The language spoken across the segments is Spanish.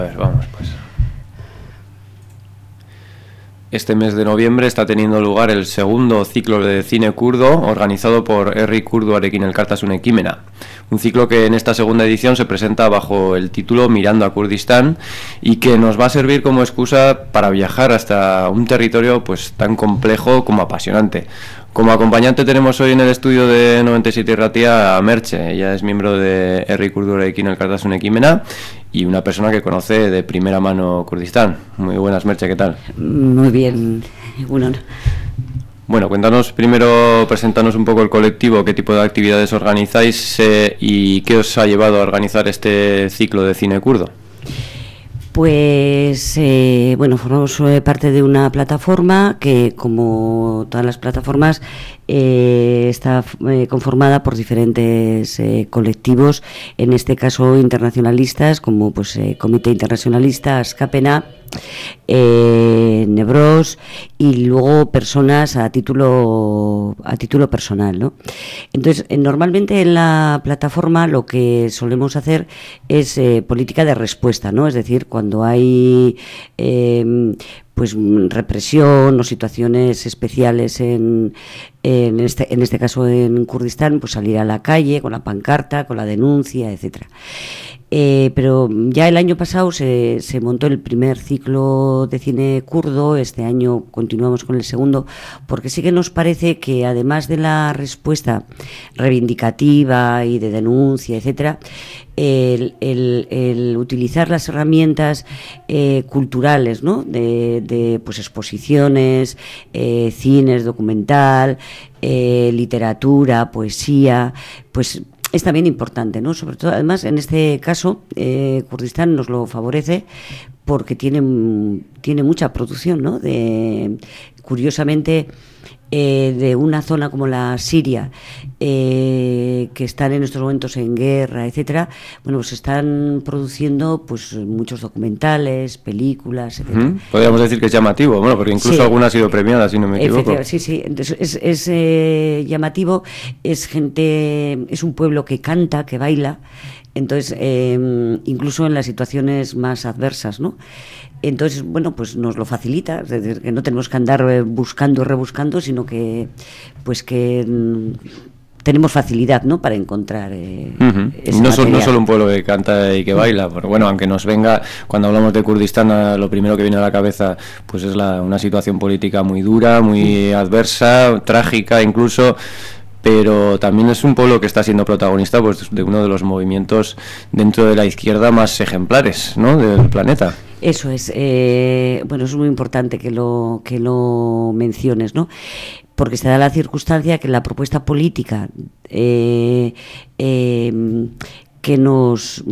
A ver, vamos pues. Este mes de noviembre está teniendo lugar el segundo ciclo de cine kurdo organizado por Herri Kurduarekin Elkartasun Ekimena. Un ciclo que en esta segunda edición se presenta bajo el título Mirando a Kurdistán y que nos va a servir como excusa para viajar hasta un territorio pues tan complejo como apasionante. Como acompañante tenemos hoy en el estudio de 97 Irratia a Merche. Ella es miembro de Herri Kurduarekin Elkartasun Ekimena y una persona que conoce de primera mano Kurdistán. Muy buenas, Merche, ¿qué tal? Muy bien, bueno. Bueno, cuéntanos primero, preséntanos un poco el colectivo, qué tipo de actividades organizáis y qué os ha llevado a organizar este ciclo de cine kurdo. Pues, bueno, formamos parte de una plataforma que, como todas las plataformas, está conformada por diferentes colectivos, en este caso internacionalistas, como pues Comité Internacionalista, Askapena, Nebros, y luego personas a título personal, ¿no? Entonces, normalmente en la plataforma lo que solemos hacer es política de respuesta, ¿no? Es decir, cuando hay pues represión o situaciones especiales en este caso en Kurdistán, pues salir a la calle con la pancarta, con la denuncia, etcétera. Pero ya el año pasado se montó el primer ciclo de cine kurdo. Este año continuamos con el segundo, porque sí que nos parece que además de la respuesta reivindicativa y de denuncia, etcétera, el utilizar las herramientas culturales, ¿no? de pues exposiciones, cines, documental, literatura, poesía, pues es también importante, ¿no? Sobre todo, además, en este caso, Kurdistán nos lo favorece porque tiene mucha producción, ¿no? Curiosamente, de una zona como la Siria, que están en estos momentos en guerra, etcétera, bueno, pues están produciendo pues muchos documentales, películas, etcétera. Podríamos decir que es llamativo, bueno, porque incluso sí, alguna ha sido premiada, si no me equivoco. Sí, entonces es llamativo, es un pueblo que canta, que baila, entonces incluso en las situaciones más adversas, ¿no? Entonces, bueno, pues nos lo facilita, es decir, que no tenemos que andar buscando y rebuscando, sino que pues que tenemos facilidad, ¿no?, para encontrar no solo un pueblo que canta y que baila, pero bueno, aunque nos venga, cuando hablamos de Kurdistán, lo primero que viene a la cabeza pues es una situación política muy dura, muy adversa, trágica incluso, pero también es un pueblo que está siendo protagonista pues de uno de los movimientos dentro de la izquierda más ejemplares, ¿no?, del planeta. Eso es, bueno, es muy importante que lo menciones, ¿no? Porque se da la circunstancia que la propuesta política que nos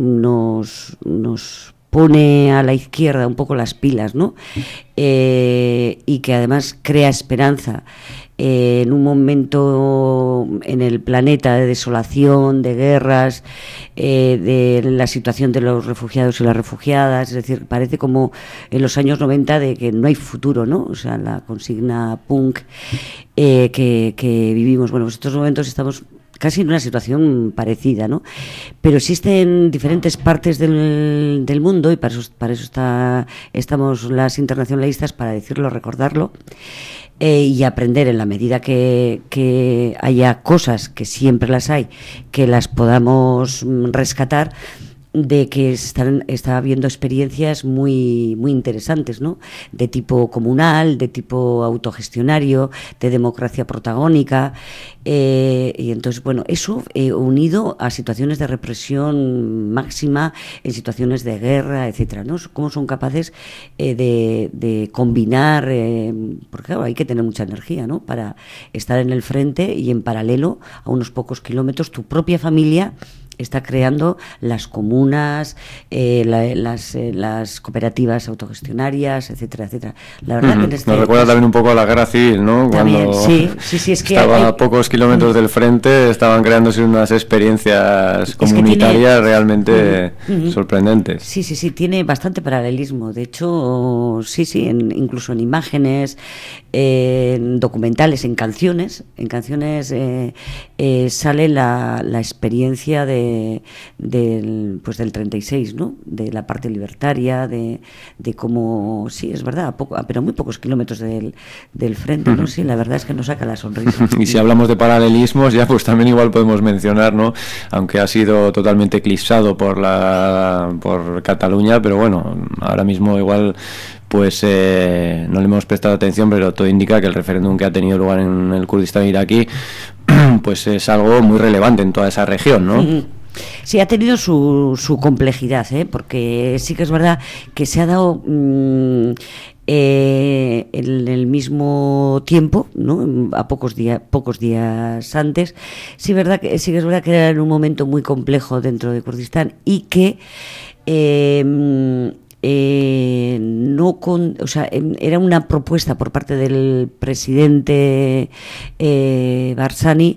pone a la izquierda un poco las pilas, ¿no? Y que además crea esperanza en un momento en el planeta de desolación, de guerras, de la situación de los refugiados y las refugiadas, es decir, parece como en los años 90 de que no hay futuro, ¿no? O sea, la consigna punk que vivimos. Bueno, pues en estos momentos estamos casi en una situación parecida, ¿no? Pero existe en diferentes partes del mundo, y para eso estamos las internacionalistas, para decirlo, recordarlo, y aprender en la medida que haya cosas, que siempre las hay, que las podamos rescatar, de que está habiendo experiencias muy muy interesantes, ¿no?, de tipo comunal, de tipo autogestionario, de democracia protagónica, y entonces, bueno, eso unido a situaciones de represión máxima, en situaciones de guerra, etcétera, ¿no? Cómo son capaces de combinar, porque claro, hay que tener mucha energía, ¿no?, para estar en el frente y en paralelo, a unos pocos kilómetros, tu propia familia está creando las comunas, las cooperativas autogestionarias, etcétera, etcétera. La verdad que nos recuerda también un poco a la guerra civil, ¿no? También, cuando sí, es que estaba a pocos kilómetros del frente, estaban creándose unas experiencias comunitarias realmente sorprendentes. Sí, tiene bastante paralelismo. De hecho, incluso en imágenes, en documentales, en canciones sale la experiencia de pues del 36, ¿no? De la parte libertaria, de cómo, sí, es verdad, pero muy pocos kilómetros del frente, ¿no? Sí, la verdad es que nos saca la sonrisa. Y si hablamos de paralelismos, ya pues también igual podemos mencionar, ¿no? Aunque ha sido totalmente eclipsado por Cataluña, pero bueno, ahora mismo igual pues no le hemos prestado atención, pero todo indica que el referéndum que ha tenido lugar en el Kurdistán iraquí pues es algo muy relevante en toda esa región, ¿no? Sí, ha tenido su complejidad, porque sí que es verdad que se ha dado en el mismo tiempo, ¿no? A pocos días antes. Sí que es verdad que era en un momento muy complejo dentro de Kurdistán y que era una propuesta por parte del presidente Barzani,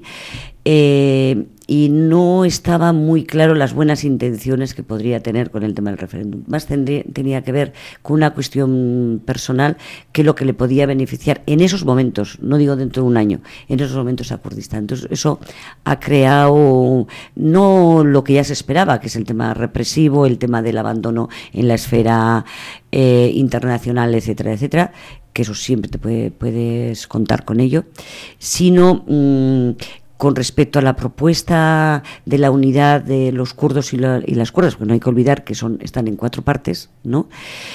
y no estaba muy claro las buenas intenciones que podría tener con el tema del referéndum. Más tenía que ver con una cuestión personal que lo que le podía beneficiar en esos momentos, no digo dentro de un año, en esos momentos a Kurdistán. Entonces eso ha creado no lo que ya se esperaba, que es el tema represivo, el tema del abandono en la esfera internacional, etcétera, etcétera, que eso siempre te puedes contar con ello, sino con respecto a la propuesta de la unidad de los kurdos y las kurdas, porque no hay que olvidar que están en 4 partes, ¿no?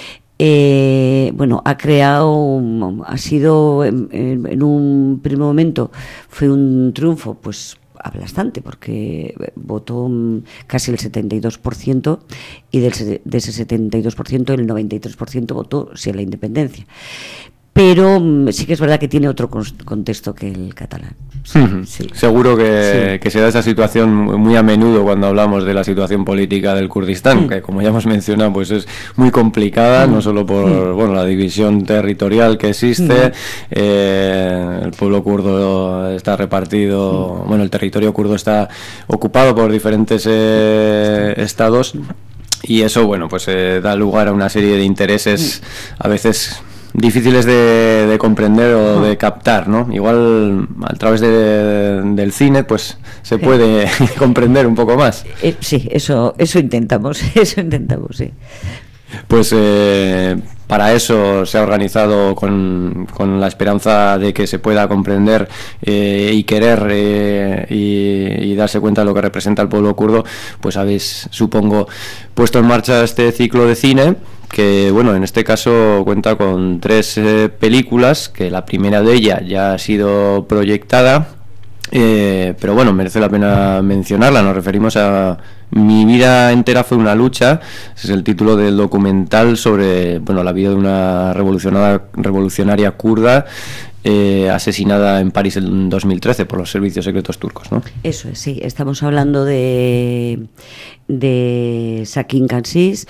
Ha sido en un primer momento fue un triunfo, pues aplastante, porque votó casi el 72% y de ese 72% el 93% votó sí a la independencia. Pero sí que es verdad que tiene otro contexto que el catalán. Sí, sí. Seguro que se da esa situación muy a menudo cuando hablamos de la situación política del Kurdistán, que como ya hemos mencionado, pues es muy complicada, no solo por la división territorial que existe, el pueblo kurdo está repartido, el territorio kurdo está ocupado por diferentes estados, y eso, pues da lugar a una serie de intereses a veces difíciles de comprender o de captar, ¿no? Igual a través del cine pues se puede comprender un poco más. Sí, eso intentamos, sí. Pues para eso se ha organizado con la esperanza de que se pueda comprender y querer y darse cuenta de lo que representa el pueblo kurdo, pues habéis, supongo, puesto en marcha este ciclo de cine que, en este caso cuenta con 3 películas, que la primera de ellas ya ha sido proyectada, pero merece la pena mencionarla. Nos referimos a Mi vida entera fue una lucha. Ese es el título del documental sobre la vida de una revolucionaria kurda asesinada en París en 2013 por los servicios secretos turcos, ¿no? Eso es, sí. Estamos hablando de Sakin Kansis,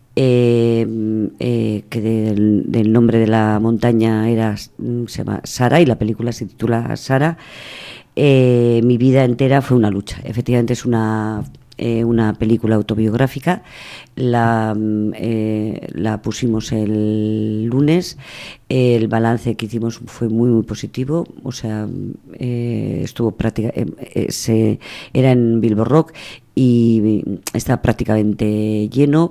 que del nombre de la montaña se llama Sara, y la película se titula Sara. Mi vida entera fue una lucha. Efectivamente es una película autobiográfica. La pusimos el lunes. El balance que hicimos fue muy muy positivo. O sea, estuvo era en Bilbo Rock y está prácticamente lleno,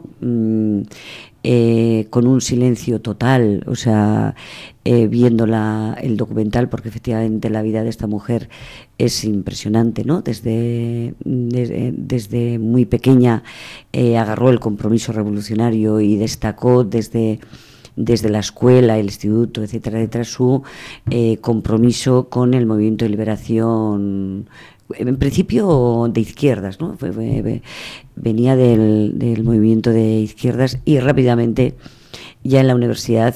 con un silencio total, o sea, viendo el documental, porque efectivamente la vida de esta mujer es impresionante, ¿no? Desde muy pequeña agarró el compromiso revolucionario y destacó desde la escuela, el instituto, etcétera, etcétera, su compromiso con el movimiento de liberación, en principio de izquierdas, ¿no? Venía del movimiento de izquierdas y rápidamente ya en la universidad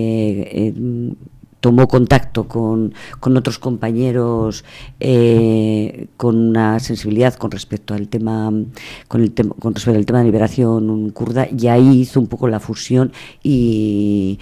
tomó contacto con otros compañeros con una sensibilidad con respecto al tema, con respecto al tema de liberación kurda, y ahí hizo un poco la fusión y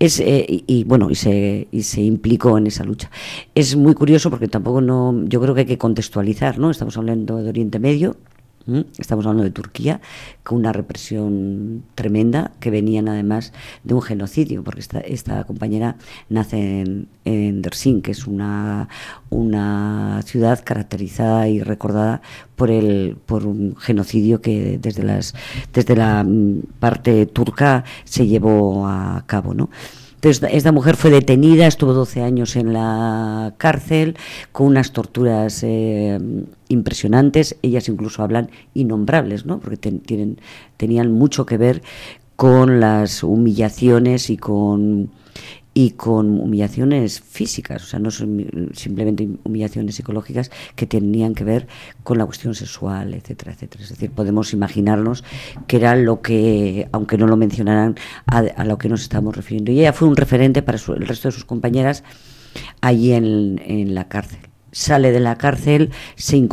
se implicó en esa lucha. Es muy curioso porque yo creo que hay que contextualizar, ¿no? Estamos hablando de Oriente Medio, Estamos hablando de Turquía, con una represión tremenda, que venían además de un genocidio, porque esta compañera nace en Dersim, que es una ciudad caracterizada y recordada por un genocidio que desde la parte turca se llevó a cabo, ¿no? Entonces, esta mujer fue detenida, estuvo 12 años en la cárcel con unas torturas impresionantes. Ellas incluso hablan innombrables, ¿no? Porque tenían mucho que ver con las humillaciones y con humillaciones físicas, o sea, no son simplemente humillaciones psicológicas que tenían que ver con la cuestión sexual, etcétera, etcétera. Es decir, podemos imaginarnos que era lo que, aunque no lo mencionaran, a lo que nos estamos refiriendo. Y ella fue un referente para el resto de sus compañeras allí en la cárcel. Sale de la cárcel, sigue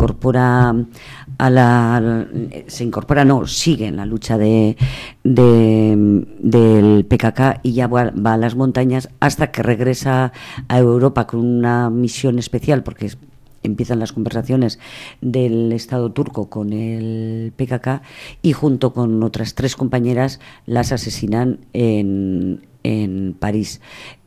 en la lucha del PKK y ya va a las montañas hasta que regresa a Europa con una misión especial, porque empiezan las conversaciones del Estado turco con el PKK, y junto con otras 3 compañeras las asesinan en París.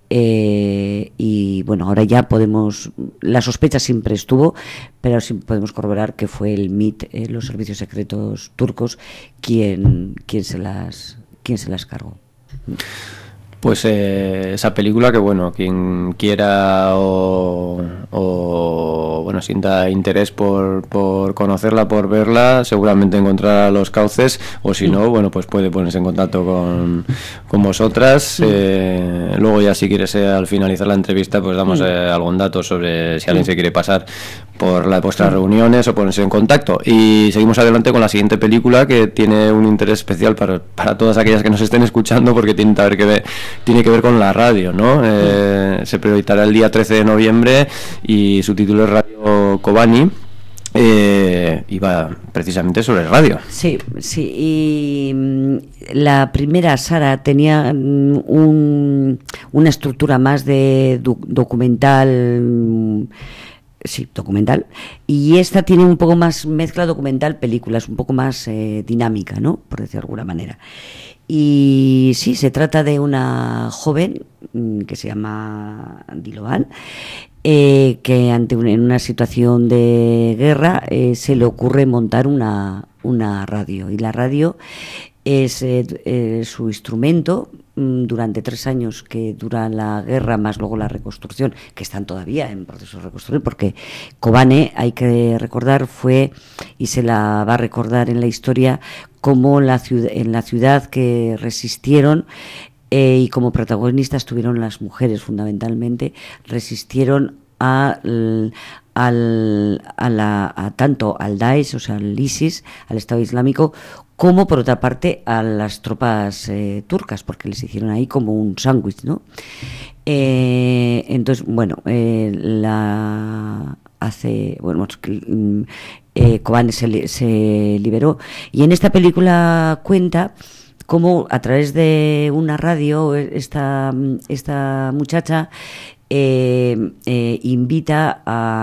Y bueno, ahora ya la sospecha siempre estuvo, pero sí podemos corroborar que fue el MIT, los servicios secretos turcos, quien se las cargó. Pues esa película que, bueno, quien quiera o bueno, sienta interés por conocerla, por verla, seguramente encontrará los cauces, o si no, bueno, pues puede ponerse en contacto con vosotras. Luego ya, si quieres, al finalizar la entrevista, pues damos algún dato sobre si alguien se quiere pasar por vuestras reuniones o ponerse en contacto. Y seguimos adelante con la siguiente película, que tiene un interés especial para todas aquellas que nos estén escuchando, porque tiene que ver con la radio, ¿no? Se proyectará el día 13 de noviembre y su título es Radio Kobani. Y va precisamente sobre radio. Sí. Y la primera, Sara, tenía una estructura más de documental. Sí, documental. Y esta tiene un poco más mezcla documental-película, es un poco más dinámica, ¿no? Por decirlo de alguna manera. Y sí, se trata de una joven que se llama Diloan, que en una situación de guerra se le ocurre montar una radio, y la radio es su instrumento durante 3 años que dura la guerra, más luego la reconstrucción, que están todavía en proceso de reconstruir, porque Kobane, hay que recordar, fue, y se la va a recordar en la historia, como en la ciudad que resistieron, y como protagonistas tuvieron las mujeres fundamentalmente, resistieron tanto al Daesh, o sea, al ISIS, al Estado Islámico, como por otra parte a las tropas turcas, porque les hicieron ahí como un sándwich, ¿no? Entonces, bueno, Kobane se liberó, y en esta película cuenta cómo a través de una radio esta muchacha invita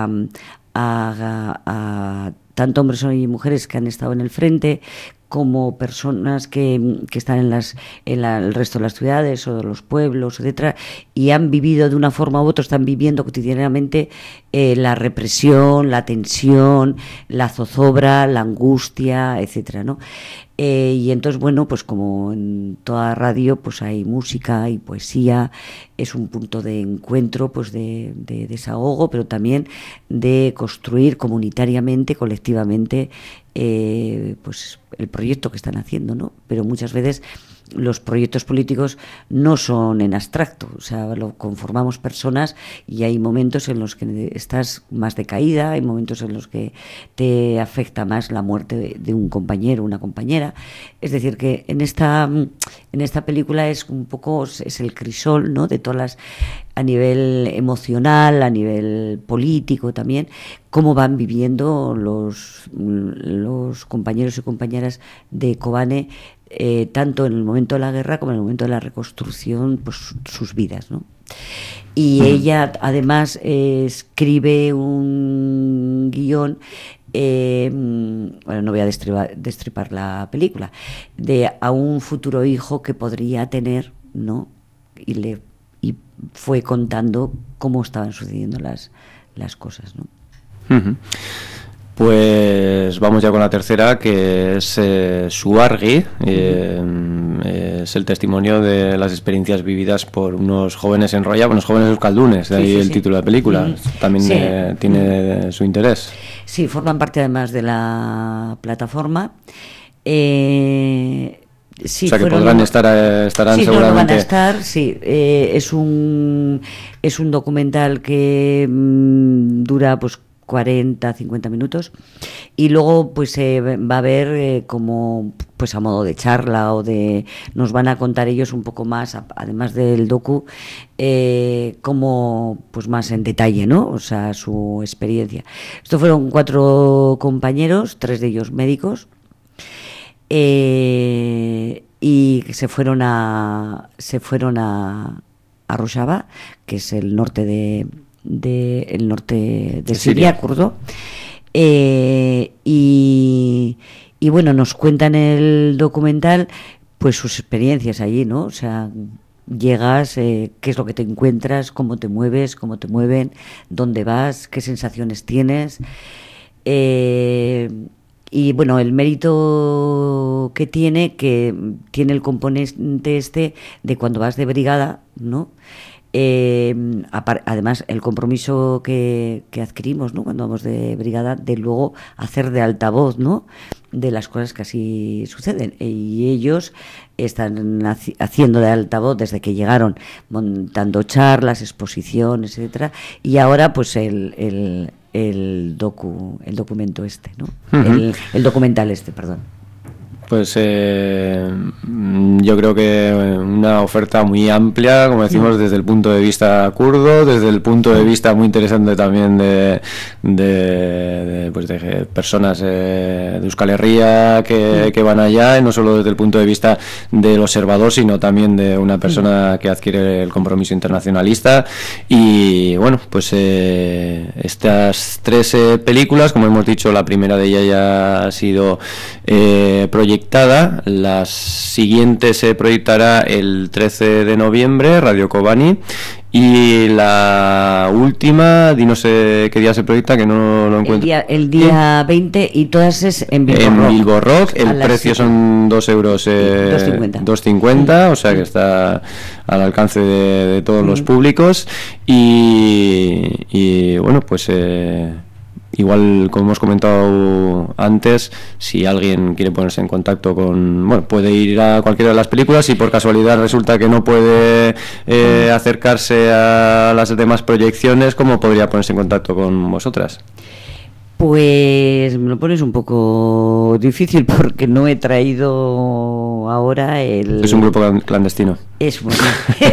a tanto hombres y mujeres que han estado en el frente, como personas que están en el resto de las ciudades o de los pueblos, etcétera, y han vivido de una forma u otra, están viviendo cotidianamente la represión, la tensión, la zozobra, la angustia, etcétera, ¿no? Y entonces, bueno, pues como en toda radio, pues hay música y poesía, es un punto de encuentro, pues de desahogo, pero también de construir comunitariamente, colectivamente, pues el proyecto que están haciendo, ¿no? Pero muchas veces los proyectos políticos no son en abstracto, o sea, lo conformamos personas, y hay momentos en los que estás más decaída, hay momentos en los que te afecta más la muerte de un compañero, una compañera. Es decir, que en esta película es un poco, es el crisol, ¿no?, de todas las, a nivel emocional, a nivel político también, cómo van viviendo los compañeros y compañeras de Kobane, tanto en el momento de la guerra como en el momento de la reconstrucción, pues sus vidas, ¿no? Y ella además escribe un guión bueno, no voy a destripar la película, a un futuro hijo que podría tener, ¿no? Y fue contando cómo estaban sucediendo las cosas, ¿no? Uh-huh. Pues vamos ya con la tercera, que es Suargi. Es el testimonio de las experiencias vividas por unos jóvenes en Roya, unos jóvenes euskaldunes, de ahí el título de la película. También tiene su interés. Sí, forman parte además de la plataforma. Sí, o sea que estarán sí, seguramente. No van a estar, sí. Es un documental que dura pues 40, 50 minutos, y luego pues va a haber como pues a modo de charla nos van a contar ellos un poco más, además del docu, como pues más en detalle, ¿no? O sea, su experiencia. Estos fueron 4 compañeros, 3 de ellos médicos, y se fueron a Rojava, que es el norte de Siria, kurdo, y bueno, nos cuentan en el documental pues sus experiencias allí, ¿no? O sea, llegas, qué es lo que te encuentras, cómo te mueves, cómo te mueven, dónde vas, qué sensaciones tienes, y bueno, el mérito que tiene el componente de cuando vas de brigada, ¿no? Además, el compromiso que adquirimos, ¿no? Cuando vamos de brigada, de luego hacer de altavoz, ¿no? De las cosas que así suceden, y ellos están haciendo de altavoz desde que llegaron, montando charlas, exposiciones, etcétera, y ahora pues el documento ¿no? Uh-huh. El documental perdón. Pues yo creo que una oferta muy amplia, como decimos, desde el punto de vista kurdo, desde el punto de vista muy interesante también de personas de Euskal Herria que van allá, y no solo desde el punto de vista del observador, sino también de una persona que adquiere el compromiso internacionalista. Y bueno, pues estas 3 películas, como hemos dicho, la primera de ellas ya ha sido proyectada. La siguiente se proyectará el 13 de noviembre, Radio Kobani, y la última, dinos qué día se proyecta, que no lo encuentro. El día 20, y todas es en Bilbo Rock. En Bilbo Rock, el precio son 2 euros, 2,50, o sea que está al alcance de todos los públicos, y bueno, pues igual, como hemos comentado antes, si alguien quiere ponerse en contacto puede ir a cualquiera de las películas, y por casualidad resulta que no puede acercarse a las demás proyecciones, ¿cómo podría ponerse en contacto con vosotras? Pues me lo pones un poco difícil, porque no he traído ahora Es un grupo clandestino. Es bueno.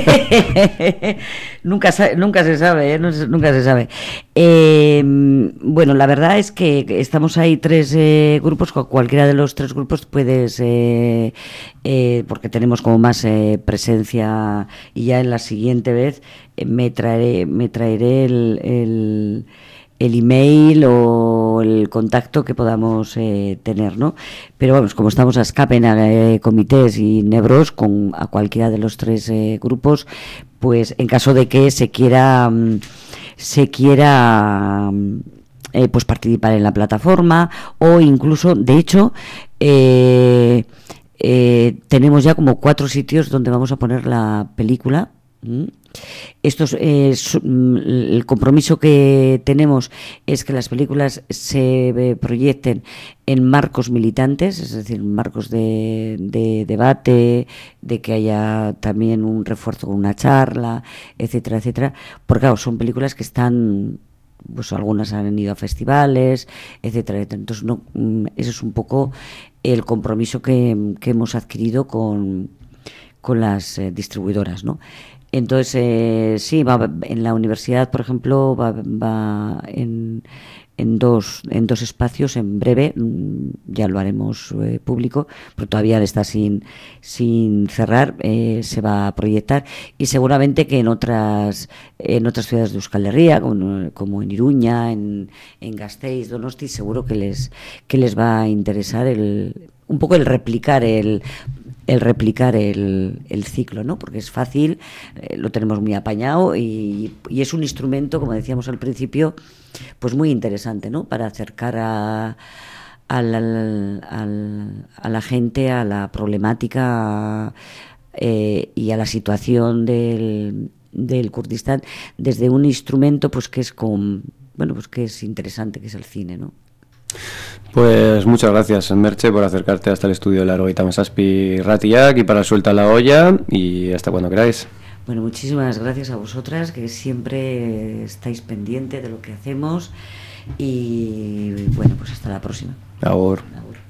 nunca se sabe, nunca se sabe. Bueno, la verdad es que estamos ahí 3 grupos, con cualquiera de los 3 grupos puedes, porque tenemos como más presencia, y ya en la siguiente vez me traeré el email o el contacto que podamos tener, ¿no? Pero vamos, como estamos a escape en comités y nebros a cualquiera de los 3 grupos, pues en caso de que se quiera pues participar en la plataforma, o incluso, de hecho, tenemos ya como 4 sitios donde vamos a poner la película. El compromiso que tenemos es que las películas se proyecten en marcos militantes, es decir, marcos de debate, de que haya también un refuerzo con una charla, etcétera, etcétera, porque claro, son películas que están, pues algunas han ido a festivales, etcétera, etcétera. Entonces ese es un poco el compromiso que hemos adquirido con las distribuidoras, ¿no? Entonces, sí, en la universidad, por ejemplo, va en dos espacios en breve, ya lo haremos público, pero todavía está sin cerrar, se va a proyectar, y seguramente que en otras ciudades de Euskal Herria, como en Iruña, en Gasteiz, Donosti, seguro que les va a interesar un poco el replicar el ciclo, ¿no? Porque es fácil, lo tenemos muy apañado y es un instrumento, como decíamos al principio, pues muy interesante, ¿no? Para acercar a la gente a la problemática y a la situación del Kurdistán desde un instrumento, pues que es que es interesante, que es el cine, ¿no? Pues muchas gracias, Merche, por acercarte hasta el estudio de la Laurogeita Hamazazpi Ratiak y para Suelta la Olla, y hasta cuando queráis. Bueno, muchísimas gracias a vosotras, que siempre estáis pendientes de lo que hacemos, y bueno, pues hasta la próxima. Agur. Agur.